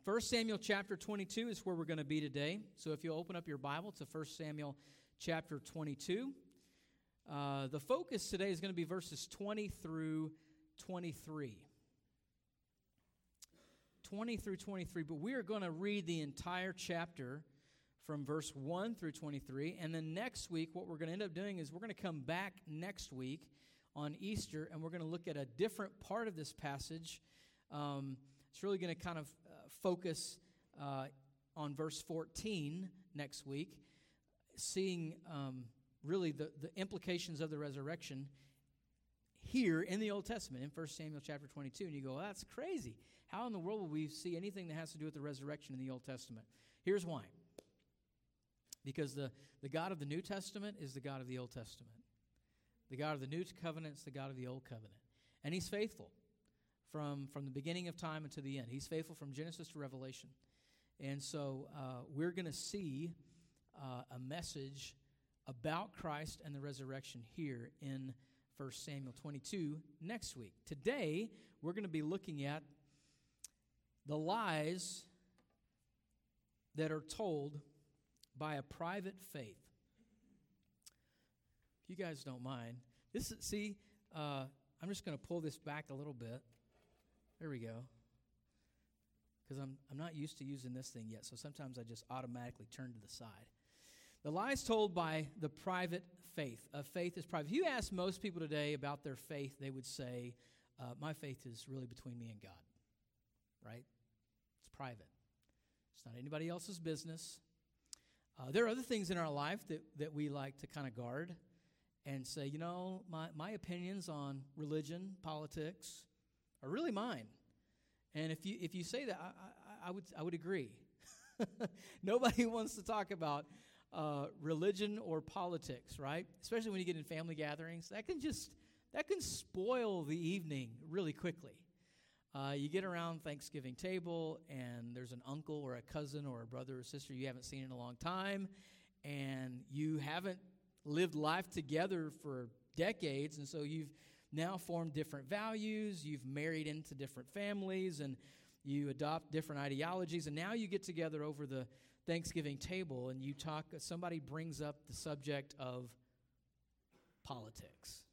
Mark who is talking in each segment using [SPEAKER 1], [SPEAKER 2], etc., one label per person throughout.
[SPEAKER 1] 1 Samuel chapter 22 is where we're going to be today. So if you'll open up your Bible to 1 Samuel chapter 22. The focus today is going to be verses 20 through 23. 20 through 23, but we are going to read the entire chapter from verse 1 through 23, and then next week what we're going to end up doing is we're going to come back next week on Easter, and we're going to look at a different part of this passage. It's really going to kind of focus on verse 14 next week, seeing really the implications of the resurrection here in the Old Testament, in 1 Samuel chapter 22. And you go, well, that's crazy. How in the world will we see anything that has to do with the resurrection in the Old Testament? Here's why. Because the God of the New Testament is the God of the Old Testament. The God of the New Covenant is the God of the Old Covenant. And He's faithful from the beginning of time until the end. He's faithful from Genesis to Revelation. And so we're going to see a message about Christ and the resurrection here in 1 Samuel 22 next week. Today, we're going to be looking at the lies that are told by a private faith. If you guys don't mind, I'm just going to pull this back a little bit. There we go. Because I'm not used to using this thing yet, so sometimes I just automatically turn to the side. The lies told by the private faith. Faith is private. If you ask most people today about their faith, they would say, my faith is really between me and God. Right? It's private. It's not anybody else's business. There are other things in our life that we like to kind of guard and say, you know, my opinions on religion, politics are really mine. And if you say that, I would agree. Nobody wants to talk about religion or politics, right? Especially when you get in family gatherings. That can spoil the evening really quickly. You get around Thanksgiving table, and there's an uncle or a cousin or a brother or sister you haven't seen in a long time, and you haven't lived life together for decades, and so you've now formed different values, you've married into different families, and you adopt different ideologies, and now you get together over the Thanksgiving table, and you talk. Somebody brings up the subject of politics.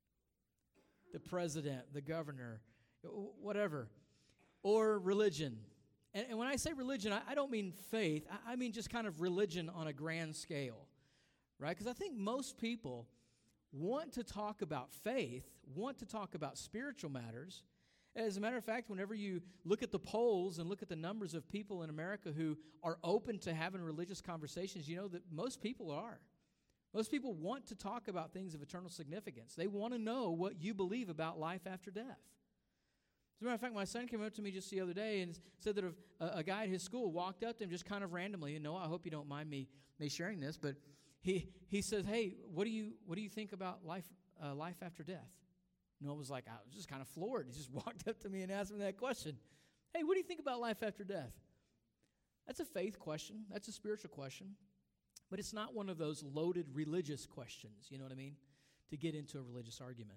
[SPEAKER 1] The president, the governor, whatever, or religion. And when I say religion, I don't mean faith. I mean just kind of religion on a grand scale, right? Because I think most people want to talk about faith, want to talk about spiritual matters. As a matter of fact, whenever you look at the polls and look at the numbers of people in America who are open to having religious conversations, you know that most people are. Most people want to talk about things of eternal significance. They want to know what you believe about life after death. As a matter of fact, my son came up to me just the other day and said that a guy at his school walked up to him just kind of randomly. And Noah, I hope you don't mind me sharing this, but he says, "Hey, what do you think about life after death?" Noah was like, I was just kind of floored. He just walked up to me and asked me that question. Hey, what do you think about life after death? That's a faith question. That's a spiritual question. But it's not one of those loaded religious questions, you know what I mean, to get into a religious argument.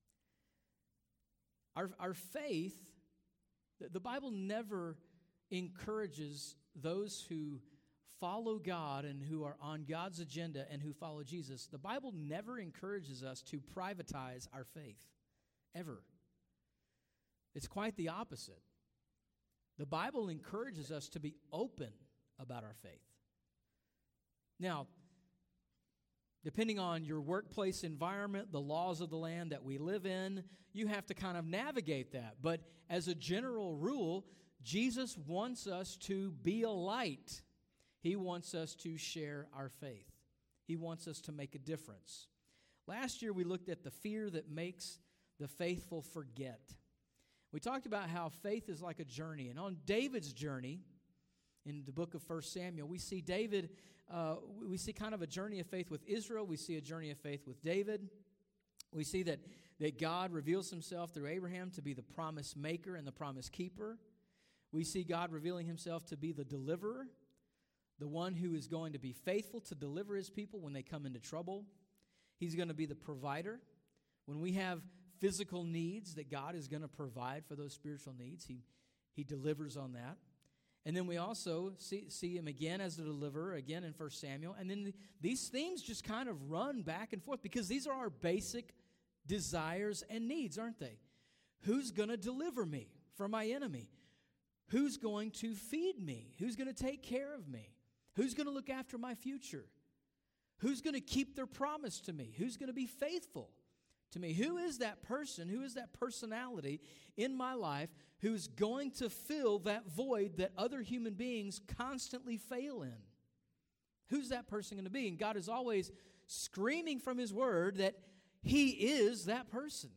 [SPEAKER 1] Our faith, the Bible never encourages those who follow God and who are on God's agenda and who follow Jesus. The Bible never encourages us to privatize our faith, ever. It's quite the opposite. The Bible encourages us to be open about our faith. Now, depending on your workplace environment, the laws of the land that we live in, you have to kind of navigate that. But as a general rule, Jesus wants us to be a light. He wants us to share our faith. He wants us to make a difference. Last year, we looked at the fear that makes the faithful forget. We talked about how faith is like a journey. And on David's journey, in the book of 1 Samuel, we see David, we see kind of a journey of faith with Israel. We see a journey of faith with David. We see that God reveals himself through Abraham to be the promise maker and the promise keeper. We see God revealing himself to be the deliverer, the one who is going to be faithful to deliver his people when they come into trouble. He's going to be the provider. When we have physical needs, that God is going to provide for those spiritual needs. He delivers on that. And then we also see him again as the deliverer, again in 1 Samuel. And then these themes just kind of run back and forth because these are our basic desires and needs, aren't they? Who's going to deliver me from my enemy? Who's going to feed me? Who's going to take care of me? Who's going to look after my future? Who's going to keep their promise to me? Who's going to be faithful to me? Who is that person? Who is that personality in my life who's going to fill that void that other human beings constantly fail in? Who's that person going to be? And God is always screaming from His Word that He is that person.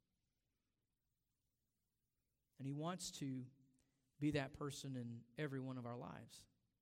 [SPEAKER 1] And He wants to be that person in every one of our lives.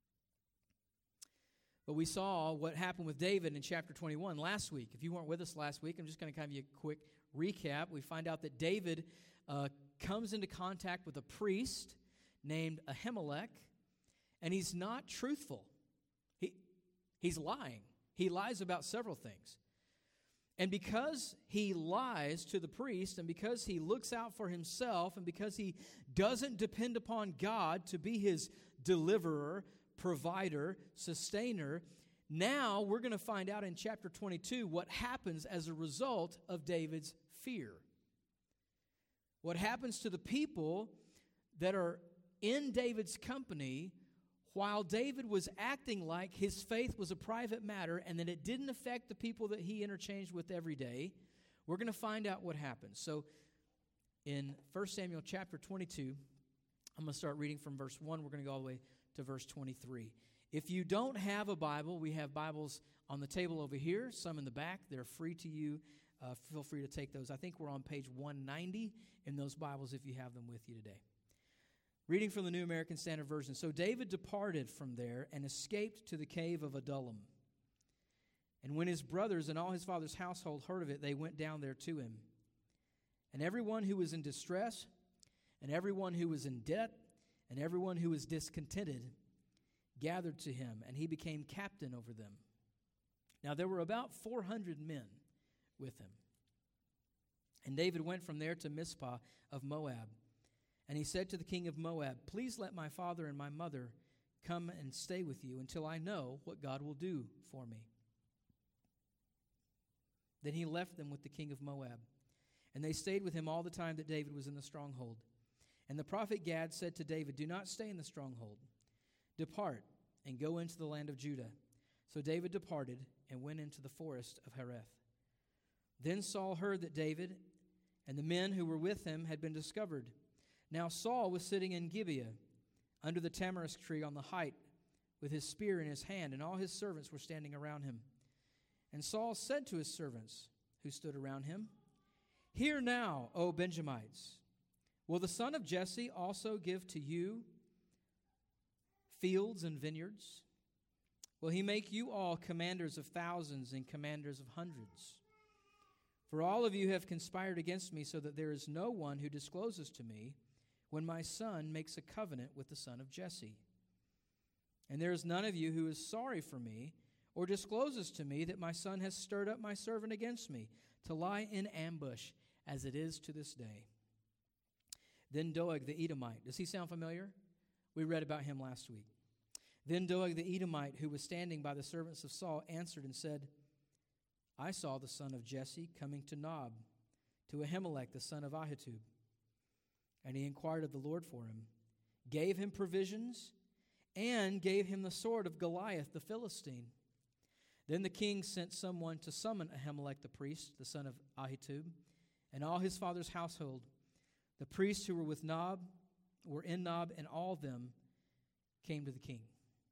[SPEAKER 1] But we saw what happened with David in chapter 21 last week. If you weren't with us last week, I'm just going to give you a quick recap. We find out that David comes into contact with a priest named Ahimelech, and he's not truthful. He's lying. He lies about several things. And because he lies to the priest, and because he looks out for himself, and because he doesn't depend upon God to be his deliverer, provider, sustainer, now we're going to find out in chapter 22 what happens as a result of David's fear. What happens to the people that are in David's company while David was acting like his faith was a private matter and that it didn't affect the people that he interchanged with every day. We're going to find out what happens. So in 1 Samuel chapter 22, I'm going to start reading from verse 1. We're going to go all the way to verse 23. If you don't have a Bible, we have Bibles on the table over here, some in the back. They're free to you. Feel free to take those. I think we're on page 190 in those Bibles if you have them with you today. Reading from the New American Standard Version. So David departed from there and escaped to the cave of Adullam. And when his brothers and all his father's household heard of it, they went down there to him. And everyone who was in distress, and everyone who was in debt, and everyone who was discontented gathered to him, and he became captain over them. Now there were about 400 men with him. And David went from there to Mizpah of Moab. And he said to the king of Moab, "Please let my father and my mother come and stay with you until I know what God will do for me." Then he left them with the king of Moab. And they stayed with him all the time that David was in the stronghold. And the prophet Gad said to David, "Do not stay in the stronghold. Depart and go into the land of Judah." So David departed and went into the forest of Hereth. Then Saul heard that David and the men who were with him had been discovered. Now Saul was sitting in Gibeah under the tamarisk tree on the height with his spear in his hand, and all his servants were standing around him. And Saul said to his servants who stood around him, "Hear now, O Benjamites, will the son of Jesse also give to you fields and vineyards? Will he make you all commanders of thousands and commanders of hundreds? For all of you have conspired against me, so that there is no one who discloses to me when my son makes a covenant with the son of Jesse. And there is none of you who is sorry for me or discloses to me that my son has stirred up my servant against me to lie in ambush, as it is to this day." Then Doeg the Edomite. Does he sound familiar? We read about him last week. Then Doeg the Edomite, who was standing by the servants of Saul, answered and said, "I saw the son of Jesse coming to Nob, to Ahimelech the son of Ahitub. And he inquired of the Lord for him, gave him provisions, and gave him the sword of Goliath the Philistine. Then the king sent someone to summon Ahimelech the priest, the son of Ahitub, and all his father's household. The priests who were with Nob were in Nob, and all of them came to the king.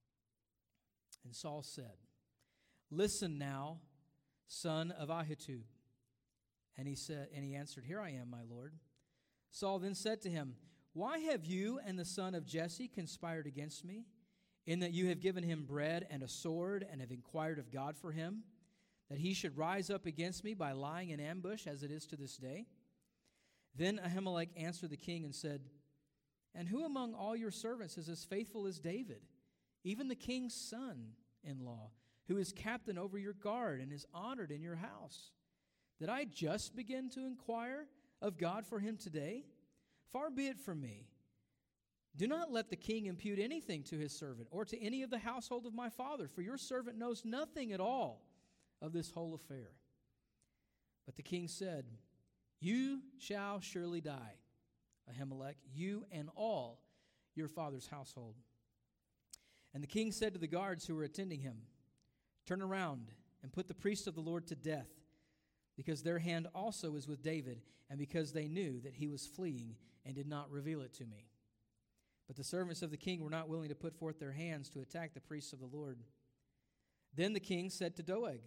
[SPEAKER 1] And Saul said, "Listen now, son of Ahitub." And he answered, "Here I am, my lord." Saul then said to him, "Why have you and the son of Jesse conspired against me, in that you have given him bread and a sword, and have inquired of God for him, that he should rise up against me by lying in ambush, as it is to this day?" Then Ahimelech answered the king and said, "And who among all your servants is as faithful as David, even the king's son-in-law, who is captain over your guard and is honored in your house? Did I just begin to inquire of God for him today? Far be it from me Do not let the king impute anything to his servant or to any of the household of my father, for your servant knows nothing at all of this whole affair." But the king said, "You shall surely die, Ahimelech, you and all your father's household." And the king said to the guards who were attending him, "Turn around and put the priest of the Lord to death, because their hand also is with David, and because they knew that he was fleeing and did not reveal it to me." But the servants of the king were not willing to put forth their hands to attack the priests of the Lord. Then the king said to Doeg,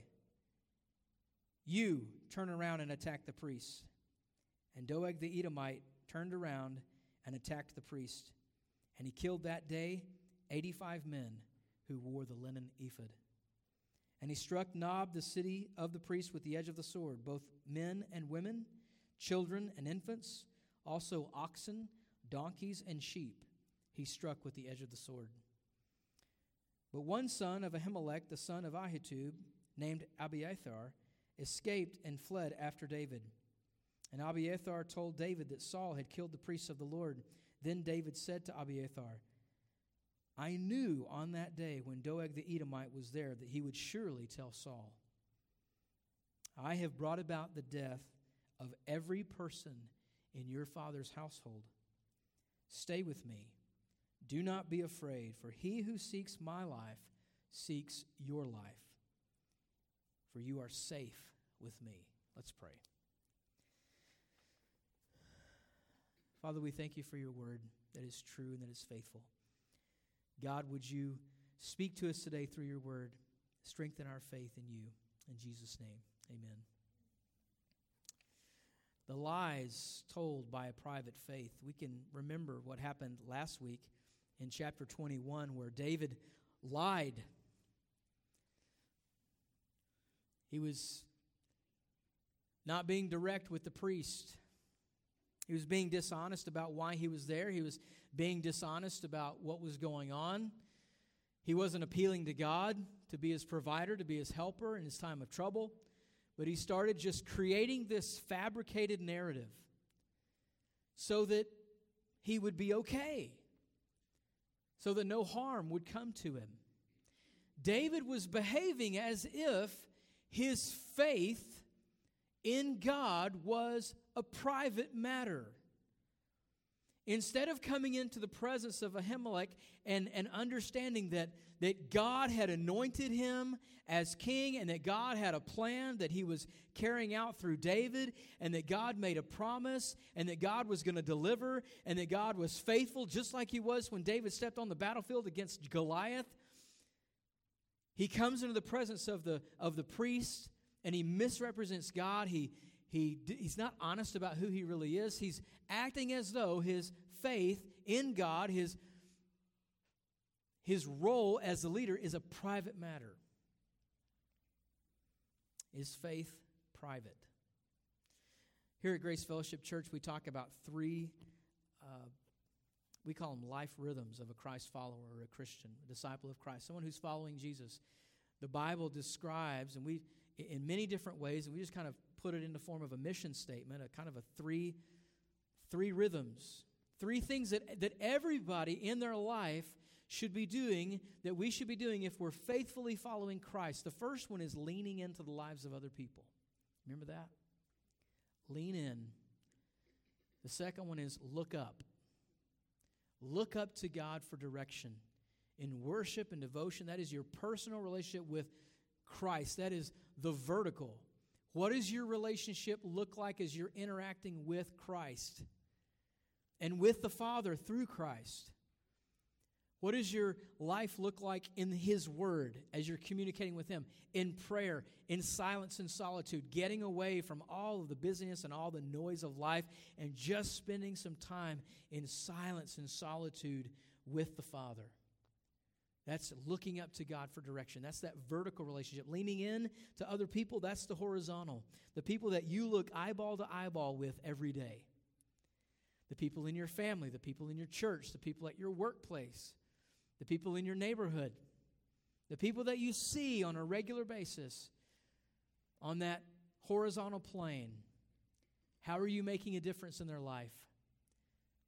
[SPEAKER 1] "You turn around and attack the priests." And Doeg the Edomite turned around and attacked the priest. And he killed that day 85 men who wore the linen ephod. And he struck Nob, the city of the priest, with the edge of the sword, both men and women, children and infants, also oxen, donkeys, and sheep. He struck with the edge of the sword. But one son of Ahimelech, the son of Ahitub, named Abiathar, escaped and fled after David. And Abiathar told David that Saul had killed the priests of the Lord. Then David said to Abiathar, "I knew on that day when Doeg the Edomite was there that he would surely tell Saul. I have brought about the death of every person in your father's household. Stay with me. Do not be afraid, for he who seeks my life seeks your life. For you are safe with me." Let's pray. Father, we thank you for your word that is true and that is faithful. God, would you speak to us today through your word, strengthen our faith in you. In Jesus' name, amen. The lies told by a private faith. We can remember what happened last week in chapter 21 where David lied. He was not being direct with the priest. He was being dishonest about why he was there. He was being dishonest about what was going on. He wasn't appealing to God to be his provider, to be his helper in his time of trouble. But he started just creating this fabricated narrative so that he would be okay, so that no harm would come to him. David was behaving as if his faith in God was a private matter. Instead of coming into the presence of Ahimelech and understanding that God had anointed him as king and that God had a plan that he was carrying out through David and that God made a promise and that God was going to deliver and that God was faithful just like he was when David stepped on the battlefield against Goliath, he comes into the presence of the priest and he misrepresents God. He's not honest about who he really is. He's acting as though his faith in God, his role as the leader is a private matter. Is faith private? Here at Grace Fellowship Church, we talk about three, we call them life rhythms of a Christ follower or a Christian, a disciple of Christ, someone who's following Jesus. The Bible describes, and we, in many different ways, and we just kind of put it in the form of a mission statement, a kind of a three rhythms, three things that everybody in their life should be doing, that we should be doing if we're faithfully following Christ. The first one is leaning into the lives of other people. Remember that? Lean in. The second one is look up. Look up to God for direction. In worship and devotion, that is your personal relationship with Christ. That is the vertical. What does your relationship look like as you're interacting with Christ and with the Father through Christ? What does your life look like in His Word as you're communicating with Him? In prayer, in silence and solitude, getting away from all of the busyness and all the noise of life and just spending some time in silence and solitude with the Father. That's looking up to God for direction. That's that vertical relationship. Leaning in to other people, that's the horizontal. The people that you look eyeball to eyeball with every day. The people in your family, the people in your church, the people at your workplace, the people in your neighborhood, the people that you see on a regular basis on that horizontal plane. How are you making a difference in their life?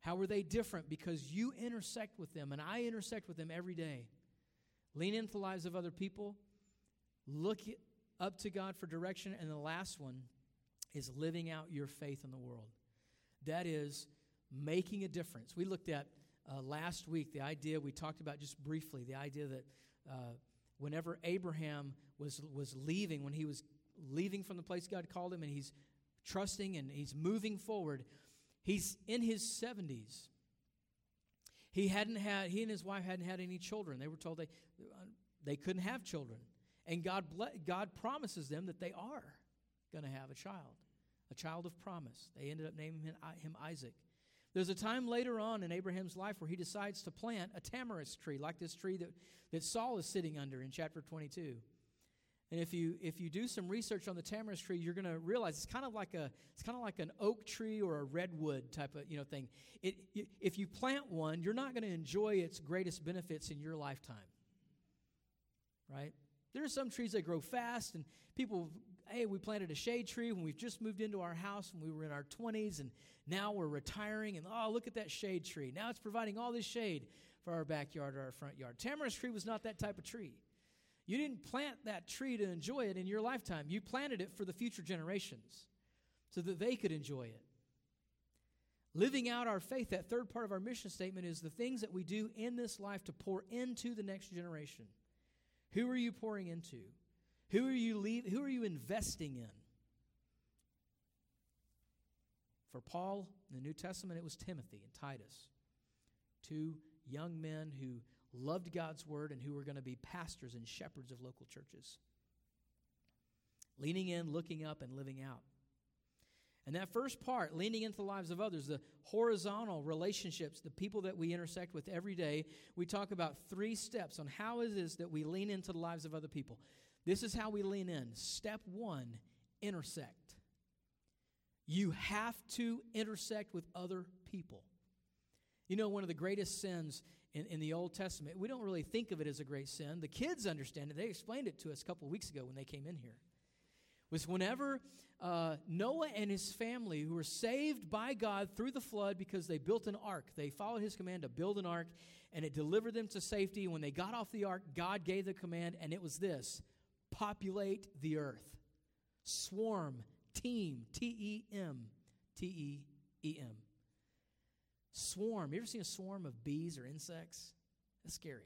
[SPEAKER 1] How were they different? Because you intersect with them, and I intersect with them every day. Lean into the lives of other people. Look up to God for direction. And the last one is living out your faith in the world. That is making a difference. We looked at last week the idea, we talked about just briefly, the idea that whenever Abraham was leaving, when he was leaving from the place God called him, and he's trusting and he's moving forward, he's in his 70s. He and his wife hadn't had any children. They were told they couldn't have children. And God promises them that they are going to have a child of promise. They ended up naming him Isaac. There's a time later on in Abraham's life where he decides to plant a tamarisk tree, like this tree that Saul is sitting under in chapter 22. And if you do some research on the tamarisk tree, you're going to realize it's kind of like an oak tree or a redwood type of thing. If you plant one, you're not going to enjoy its greatest benefits in your lifetime, right? There are some trees that grow fast, and people, hey, we planted a shade tree when we've just moved into our house when we were in our 20s, and now we're retiring, and oh, look at that shade tree. Now it's providing all this shade for our backyard or our front yard. Tamarisk tree was not that type of tree. You didn't plant that tree to enjoy it in your lifetime. You planted it for the future generations so that they could enjoy it. Living out our faith, that third part of our mission statement, is the things that we do in this life to pour into the next generation. Who are you pouring into? Who are you investing in? For Paul, in the New Testament, it was Timothy and Titus, two young men who loved God's word and who were going to be pastors and shepherds of local churches. Leaning in, looking up, and living out. And that first part, leaning into the lives of others, the horizontal relationships, the people that we intersect with every day, we talk about 3 steps on how it is that we lean into the lives of other people. This is how we lean in. Step 1, intersect. You have to intersect with other people. You know, one of the greatest sins in the Old Testament, we don't really think of it as a great sin. The kids understand it. They explained it to us a couple of weeks ago when they came in here. Was whenever Noah and his family, who were saved by God through the flood because they built an ark. They followed his command to build an ark, and it delivered them to safety. And when they got off the ark, God gave the command, and it was this: populate the earth. Swarm, team, T-E-M, T-E-E-M. Swarm. You ever seen a swarm of bees or insects? That's scary.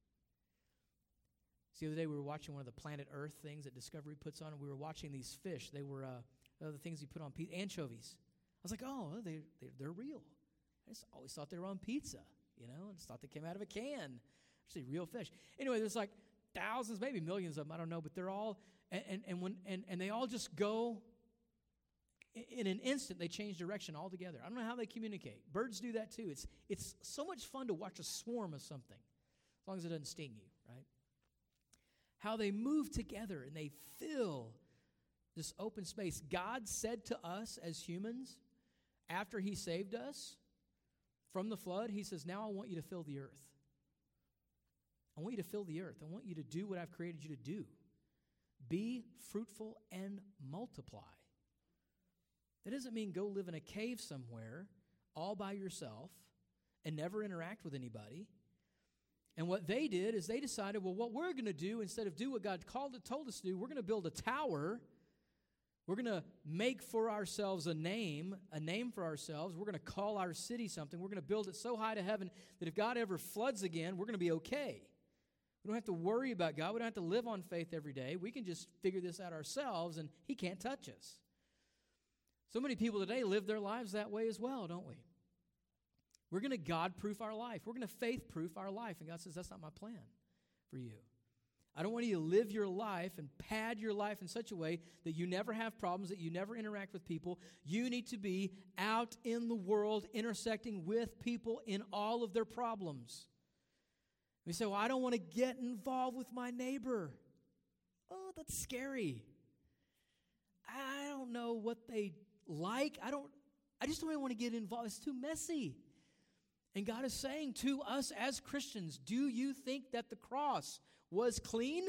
[SPEAKER 1] So the other day we were watching one of the Planet Earth things that Discovery puts on, and we were watching these fish. They were the things you put on pizza, anchovies. I was like, oh, they're real. I just always thought they were on pizza, I just thought they came out of a can. Actually, real fish. Anyway, there's like thousands, maybe millions of them, I don't know, but they're all, and they all just go, in an instant, they change direction altogether. I don't know how they communicate. Birds do that too. It's so much fun to watch a swarm of something, as long as it doesn't sting you, right? How they move together and they fill this open space. God said to us as humans, after he saved us from the flood, he says, now I want you to fill the earth. I want you to fill the earth. I want you to do what I've created you to do. Be fruitful and multiply. That doesn't mean go live in a cave somewhere all by yourself and never interact with anybody. And what they did is they decided, well, what we're going to do, instead of do what God told us to do, we're going to build a tower. We're going to make for ourselves a name for ourselves. We're going to call our city something. We're going to build it so high to heaven that if God ever floods again, we're going to be okay. We don't have to worry about God. We don't have to live on faith every day. We can just figure this out ourselves, and he can't touch us. So many people today live their lives that way as well, don't we? We're going to God-proof our life. We're going to faith-proof our life. And God says, that's not my plan for you. I don't want you to live your life and pad your life in such a way that you never have problems, that you never interact with people. You need to be out in the world intersecting with people in all of their problems. We say, well, I don't want to get involved with my neighbor. Oh, that's scary. I don't know what they like. I just don't even want to get involved. It's too messy. And God is saying to us as Christians, do you think that the cross was clean?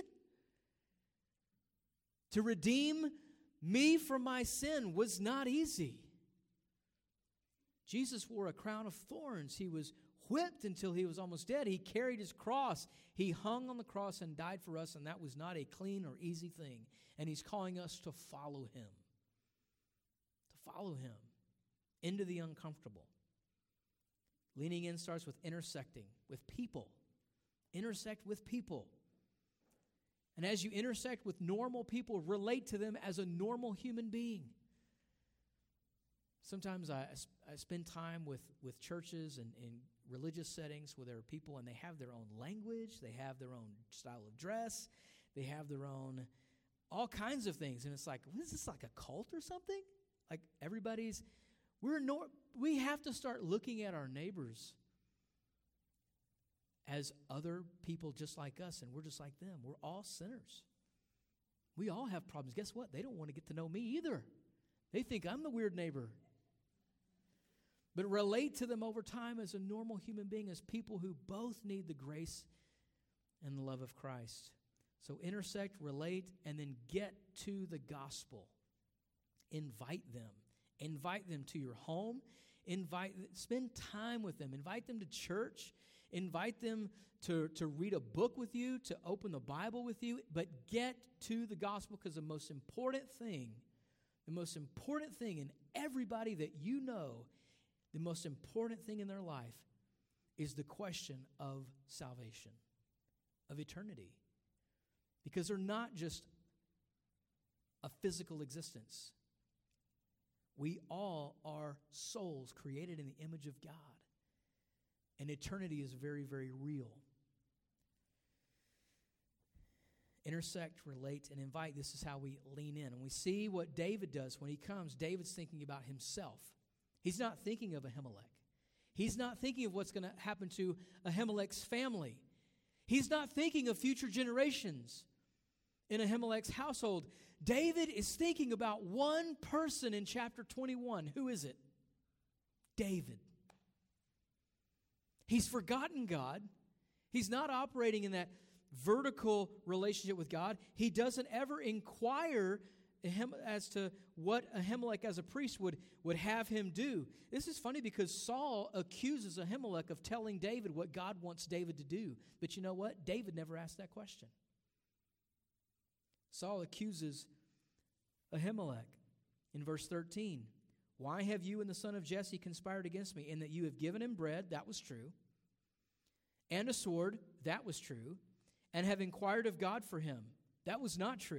[SPEAKER 1] To redeem me from my sin was not easy. Jesus wore a crown of thorns. He was whipped until he was almost dead. He carried his cross. He hung on the cross and died for us, and that was not a clean or easy thing. And he's calling us to follow him. To follow him into the uncomfortable. Leaning in starts with intersecting with people. Intersect with people. And as you intersect with normal people, relate to them as a normal human being. Sometimes I spend time with churches and in religious settings where there are people and they have their own language, they have their own style of dress, they have their own all kinds of things. And it's like, what is this, like a cult or something? Like we have to start looking at our neighbors as other people just like us, and we're just like them. We're all sinners. We all have problems. Guess what? They don't want to get to know me either. They think I'm the weird neighbor. But relate to them over time as a normal human being, as people who both need the grace and the love of Christ. So intersect, relate, and then get to the gospel. Invite them. Invite them to your home. Spend time with them. Invite them to church. Invite them to read a book with you, to open the Bible with you. But get to the gospel, because the most important thing in everybody that you know, the most important thing in their life is the question of salvation, of eternity. Because they're not just a physical existence. We all are souls created in the image of God. And eternity is very, very real. Intersect, relate, and invite. This is how we lean in. And we see what David does when he comes. David's thinking about himself. He's not thinking of Ahimelech. He's not thinking of what's going to happen to Ahimelech's family. He's not thinking of future generations in Ahimelech's household. David is thinking about one person in chapter 21. Who is it? David. He's forgotten God. He's not operating in that vertical relationship with God. He doesn't ever inquire as to what Ahimelech as a priest would have him do. This is funny because Saul accuses Ahimelech of telling David what God wants David to do. But you know what? David never asked that question. Saul accuses Ahimelech in verse 13. Why have you and the son of Jesse conspired against me? In that you have given him bread, that was true, and a sword, that was true, and have inquired of God for him. That was not true.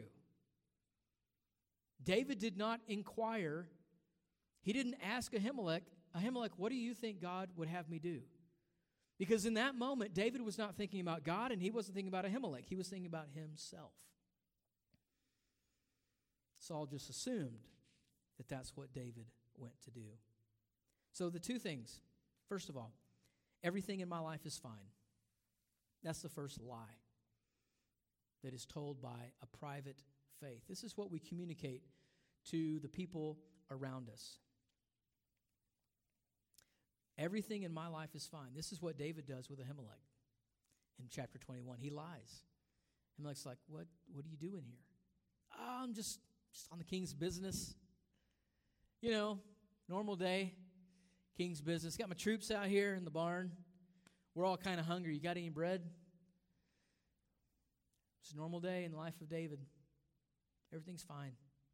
[SPEAKER 1] David did not inquire. He didn't ask Ahimelech, what do you think God would have me do? Because in that moment, David was not thinking about God, and he wasn't thinking about Ahimelech. He was thinking about himself. Saul just assumed that that's what David went to do. So the two things. First of all, everything in my life is fine. That's the first lie that is told by a private faith. This is what we communicate to the people around us. Everything in my life is fine. This is what David does with Ahimelech in chapter 21. He lies. Ahimelech's like, what are you doing here? Oh, I'm just on the king's business. You know, normal day, king's business. Got my troops out here in the barn. We're all kind of hungry. You got any bread? It's a normal day in the life of David. Everything's fine.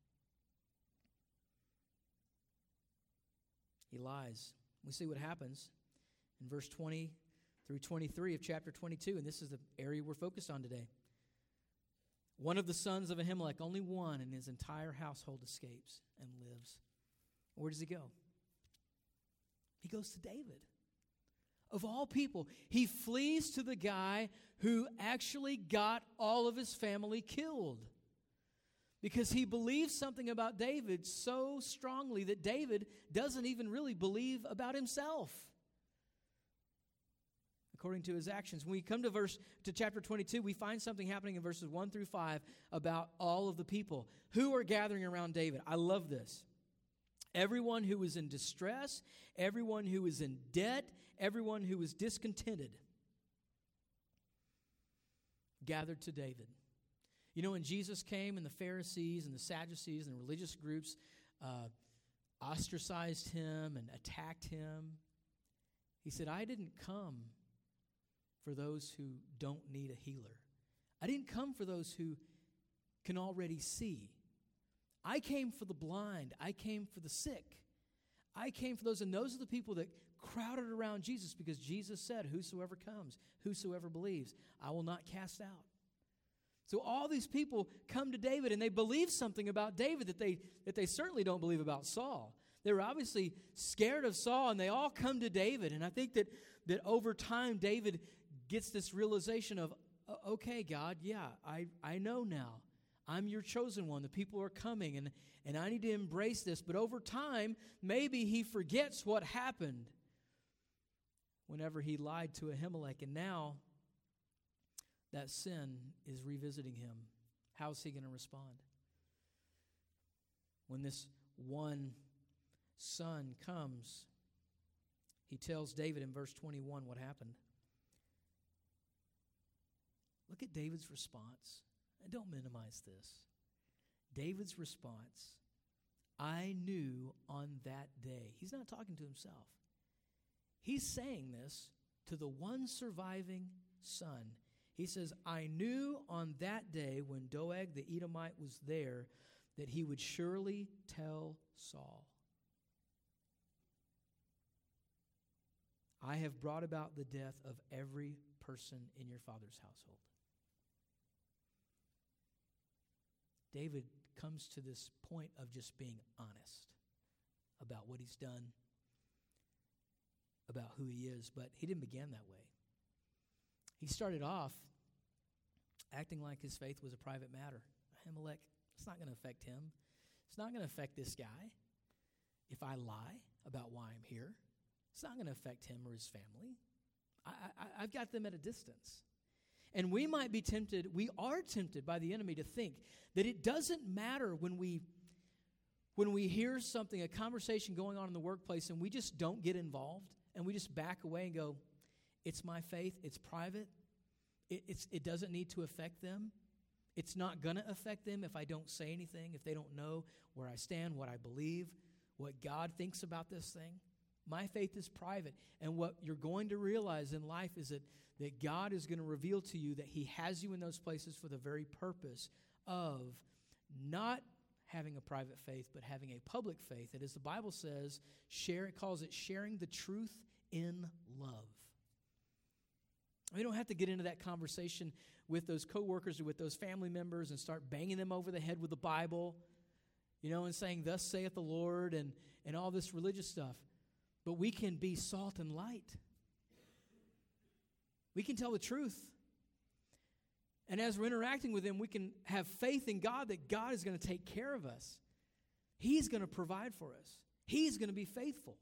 [SPEAKER 1] He lies. We see what happens in verse 20 through 23 of chapter 22, and this is the area we're focused on today. One of the sons of Ahimelech, only one in his entire household, escapes and lives. Where does he go? He goes to David. Of all people, he flees to the guy who actually got all of his family killed. Because he believes something about David so strongly that David doesn't even really believe about himself, according to his actions. When we come to chapter 22, we find something happening in verses 1 through 5 about all of the people who are gathering around David. I love this. Everyone who is in distress, everyone who is in debt, everyone who is discontented gathered to David. You know, when Jesus came and the Pharisees and the Sadducees and the religious groups ostracized him and attacked him. He said, I didn't come for those who don't need a healer. I didn't come for those who can already see. I came for the blind. I came for the sick. I came for those, and those are the people that crowded around Jesus because Jesus said, whosoever comes, whosoever believes, I will not cast out. So all these people come to David, and they believe something about David that they certainly don't believe about Saul. They were obviously scared of Saul, and they all come to David. And I think that over time, David gets this realization of, okay, God, yeah, I know now. I'm your chosen one. The people are coming, and I need to embrace this. But over time, maybe he forgets what happened whenever he lied to Ahimelech. And now that sin is revisiting him. How's he going to respond? When this one son comes, he tells David in verse 21 what happened. Look at David's response. And don't minimize this. David's response, I knew on that day. He's not talking to himself. He's saying this to the one surviving son. He says, I knew on that day when Doeg the Edomite was there that he would surely tell Saul. I have brought about the death of every person in your father's household. David comes to this point of just being honest about what he's done, about who he is, but he didn't begin that way. He started off acting like his faith was a private matter. Ahimelech, it's not going to affect him. It's not going to affect this guy if I lie about why I'm here. It's not going to affect him or his family. I've got them at a distance. And we might be tempted, we are tempted by the enemy to think that it doesn't matter when we hear something, a conversation going on in the workplace, and we just don't get involved, and we just back away and go, it's my faith, it's private, it doesn't need to affect them. It's not going to affect them if I don't say anything, if they don't know where I stand, what I believe, what God thinks about this thing. My faith is private. And what you're going to realize in life is that God is going to reveal to you that he has you in those places for the very purpose of not having a private faith, but having a public faith. And as the Bible says, it calls it sharing the truth in love. We don't have to get into that conversation with those coworkers or with those family members and start banging them over the head with the Bible, and saying, thus saith the Lord, and all this religious stuff. But we can be salt and light. We can tell the truth. And as we're interacting with him, we can have faith in God that God is going to take care of us. He's going to provide for us. He's going to be faithful.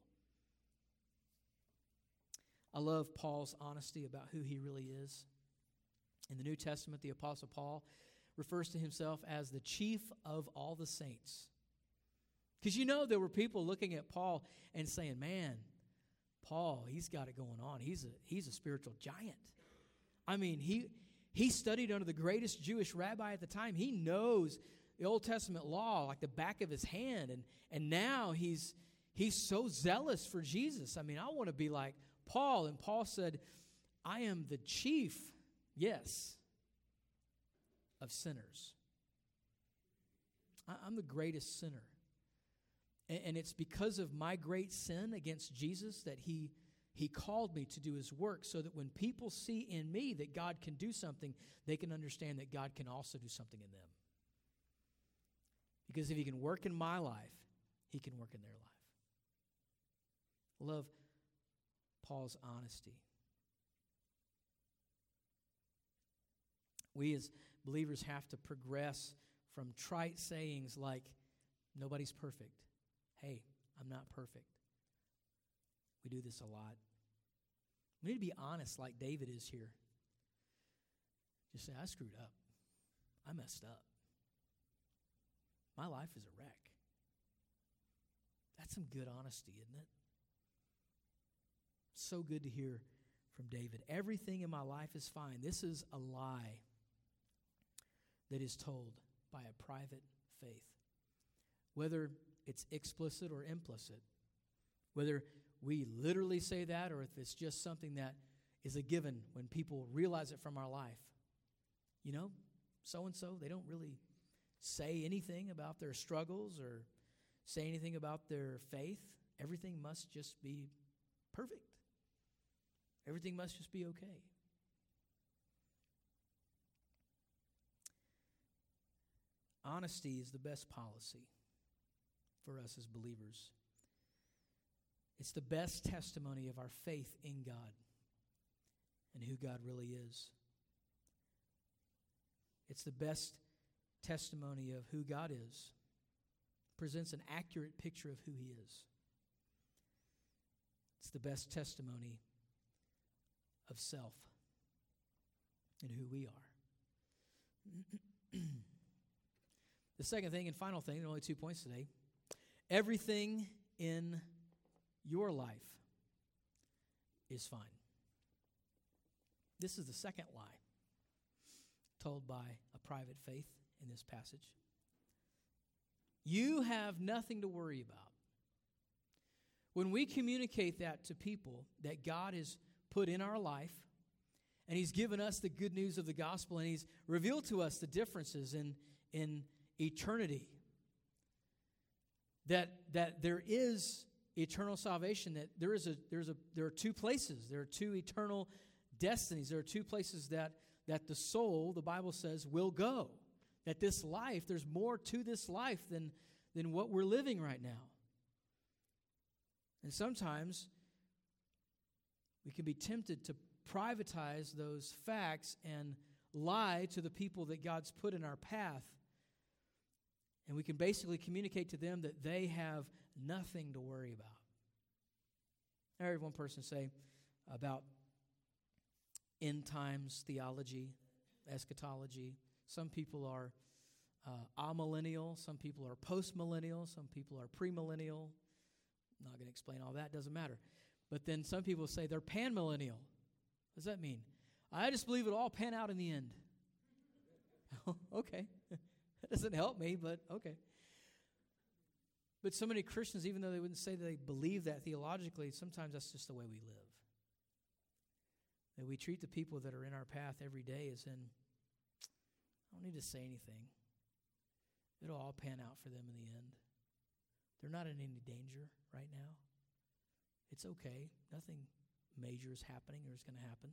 [SPEAKER 1] I love Paul's honesty about who he really is. In the New Testament, the Apostle Paul refers to himself as the chief of all the saints. Because there were people looking at Paul and saying, man, Paul, he's got it going on. He's a spiritual giant. I mean, he studied under the greatest Jewish rabbi at the time. He knows the Old Testament law like the back of his hand. And now he's so zealous for Jesus. I mean, I want to be like Paul. And Paul said, I am the chief, yes, of sinners. I'm the greatest sinner. And it's because of my great sin against Jesus that he called me to do his work, so that when people see in me that God can do something, they can understand that God can also do something in them. Because if he can work in my life, he can work in their life. I love Paul's honesty. We as believers have to progress from trite sayings like, nobody's perfect. Hey, I'm not perfect. We do this a lot. We need to be honest like David is here. Just say, I screwed up. I messed up. My life is a wreck. That's some good honesty, isn't it? So good to hear from David. Everything in my life is fine. This is a lie that is told by a private faith. Whether it's explicit or implicit. Whether we literally say that or if it's just something that is a given when people realize it from our life. You know, so-and-so, they don't really say anything about their struggles or say anything about their faith. Everything must just be perfect. Everything must just be okay. Honesty is the best policy for us as believers. It's the best testimony of our faith in God and who God really is. It's the best testimony of who God is. Presents an accurate picture of who He is. It's the best testimony of self and who we are. The second thing and final thing, there are only 2 points today. Everything in your life is fine. This is the second lie told by a private faith in this passage. You have nothing to worry about. When we communicate that to people that God has put in our life, and He's given us the good news of the gospel, and He's revealed to us the differences in eternity, that there is eternal salvation, that there are two places, there are two eternal destinies, there are two places that the soul, the Bible says, will go. That this life, there's more to this life than what we're living right now. And sometimes we can be tempted to privatize those facts and lie to the people that God's put in our path. And we can basically communicate to them that they have nothing to worry about. I heard one person say about end times theology, eschatology. Some people are amillennial, some people are post-millennial, some people are premillennial. I'm not going to explain all that, doesn't matter. But then some people say they're panmillennial. What does that mean? I just believe it'll all pan out in the end. Okay. That doesn't help me, but okay. But so many Christians, even though they wouldn't say they believe that theologically, sometimes that's just the way we live. That we treat the people that are in our path every day as in, I don't need to say anything. It'll all pan out for them in the end. They're not in any danger right now. It's okay. Nothing major is happening or is going to happen.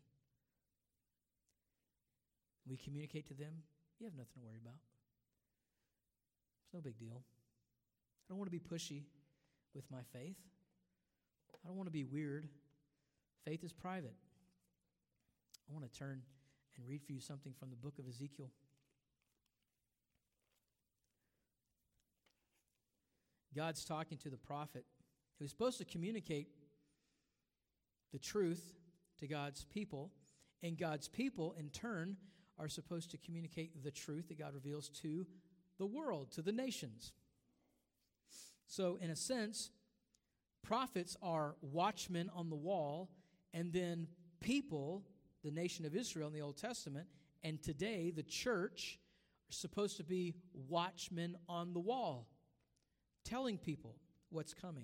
[SPEAKER 1] We communicate to them, you have nothing to worry about. It's no big deal. I don't want to be pushy with my faith. I don't want to be weird. Faith is private. I want to turn and read for you something from the book of Ezekiel. God's talking to the prophet who's supposed to communicate the truth to God's people, and God's people, in turn, are supposed to communicate the truth that God reveals to the world, to the nations. So, in a sense, prophets are watchmen on the wall, and then people, the nation of Israel in the Old Testament, and today the church are supposed to be watchmen on the wall, telling people what's coming.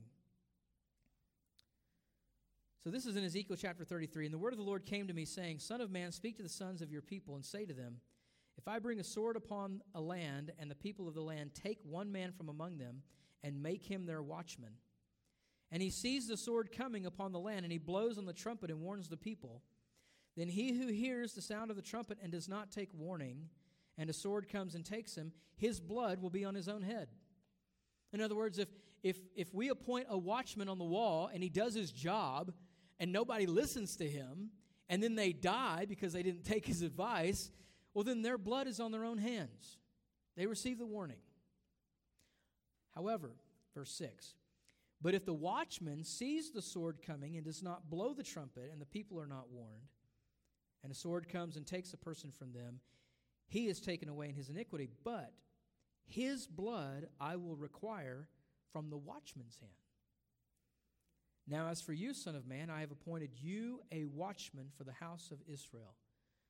[SPEAKER 1] So this is in Ezekiel chapter 33. And the word of the Lord came to me, saying, Son of man, speak to the sons of your people, and say to them, if I bring a sword upon a land, and the people of the land take one man from among them, and make him their watchman, and he sees the sword coming upon the land, and he blows on the trumpet and warns the people, then he who hears the sound of the trumpet and does not take warning, and a sword comes and takes him, his blood will be on his own head. In other words, if we appoint a watchman on the wall, and he does his job, and nobody listens to him, and then they die because they didn't take his advice, well, then their blood is on their own hands. They receive the warning. However, verse 6, but if the watchman sees the sword coming and does not blow the trumpet, and the people are not warned, and a sword comes and takes a person from them, he is taken away in his iniquity, but his blood I will require from the watchman's hand. Now as for you, son of man, I have appointed you a watchman for the house of Israel.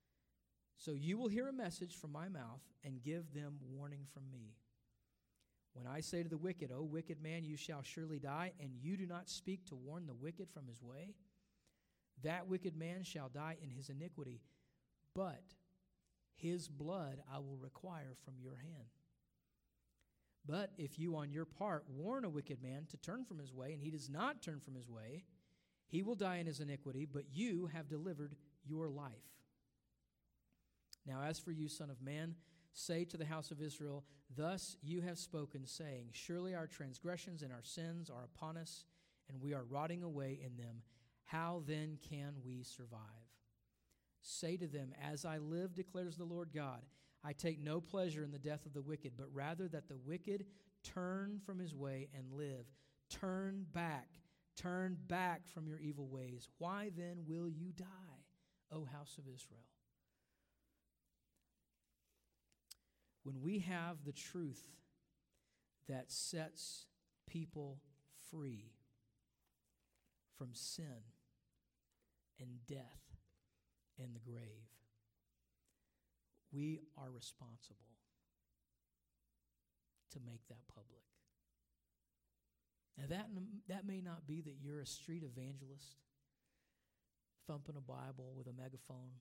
[SPEAKER 1] So you will hear a message from my mouth and give them warning from me. When I say to the wicked, O wicked man, you shall surely die, and you do not speak to warn the wicked from his way, that wicked man shall die in his iniquity, but his blood I will require from your hand. But if you on your part warn a wicked man to turn from his way, and he does not turn from his way, he will die in his iniquity, but you have delivered your life. Now as for you, son of man, say to the house of Israel, thus you have spoken, saying, surely our transgressions and our sins are upon us, and we are rotting away in them. How then can we survive? Say to them, as I live, declares the Lord God, I take no pleasure in the death of the wicked, but rather that the wicked turn from his way and live. Turn back from your evil ways. Why then will you die, O house of Israel? When we have the truth that sets people free from sin and death and the grave, we are responsible to make that public. Now that may not be that you're a street evangelist thumping a Bible with a megaphone,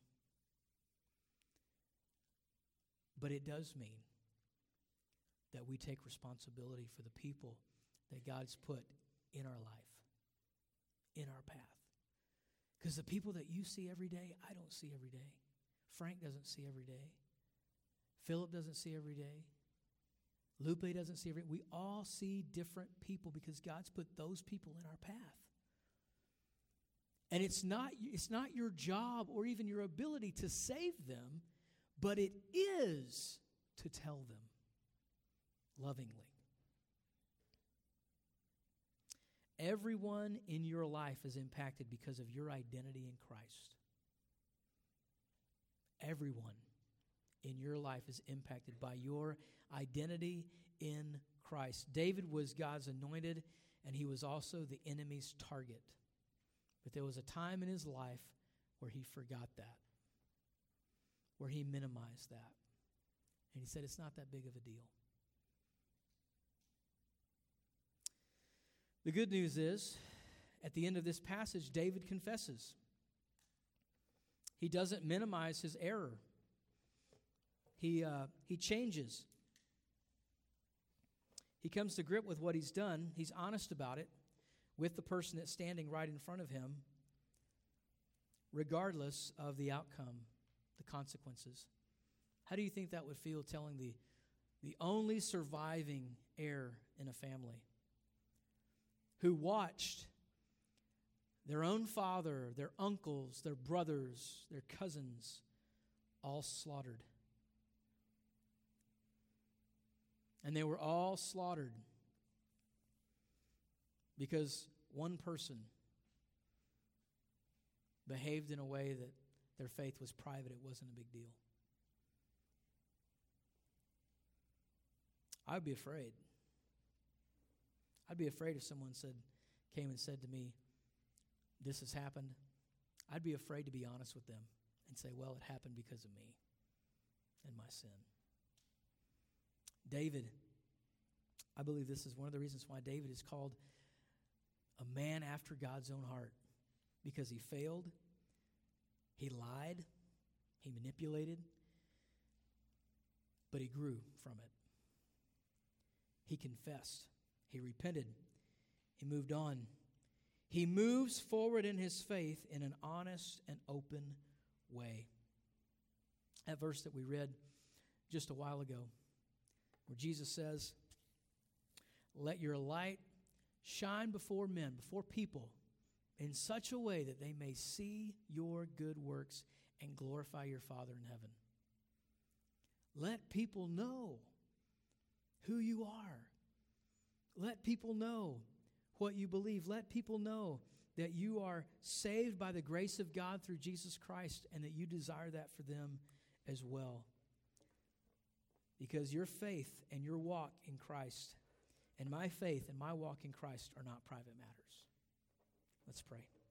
[SPEAKER 1] but it does mean that we take responsibility for the people that God's put in our life, in our path. Because the people that you see every day, I don't see every day. Frank doesn't see every day. Philip doesn't see every day. Lupe doesn't see every day. We all see different people because God's put those people in our path. And it's not your job or even your ability to save them, but it is to tell them lovingly. Everyone in your life is impacted because of your identity in Christ. Everyone in your life is impacted by your identity in Christ. David was God's anointed, and he was also the enemy's target. But there was a time in his life where he forgot that, where he minimized that. And he said, it's not that big of a deal. The good news is, at the end of this passage, David confesses. He doesn't minimize his error. He changes. He comes to grip with what he's done. He's honest about it with the person that's standing right in front of him, regardless of the outcome, the consequences. How do you think that would feel telling the only surviving heir in a family who watched their own father, their uncles, their brothers, their cousins, all slaughtered? And they were all slaughtered because one person behaved in a way that their faith was private. It wasn't a big deal. I would be afraid. I'd be afraid if someone came and said to me, this has happened. I'd be afraid to be honest with them and say, well, it happened because of me and my sin. David, I believe this is one of the reasons why David is called a man after God's own heart, because he failed, he lied, he manipulated, but he grew from it. He confessed, he repented, he moved on. He moves forward in his faith in an honest and open way. That verse that we read just a while ago, where Jesus says, let your light shine before men, before people, in such a way that they may see your good works and glorify your Father in heaven. Let people know who you are. Let people know what you believe. Let people know that you are saved by the grace of God through Jesus Christ, and that you desire that for them as well. Because your faith and your walk in Christ and my faith and my walk in Christ are not private matters. Let's pray.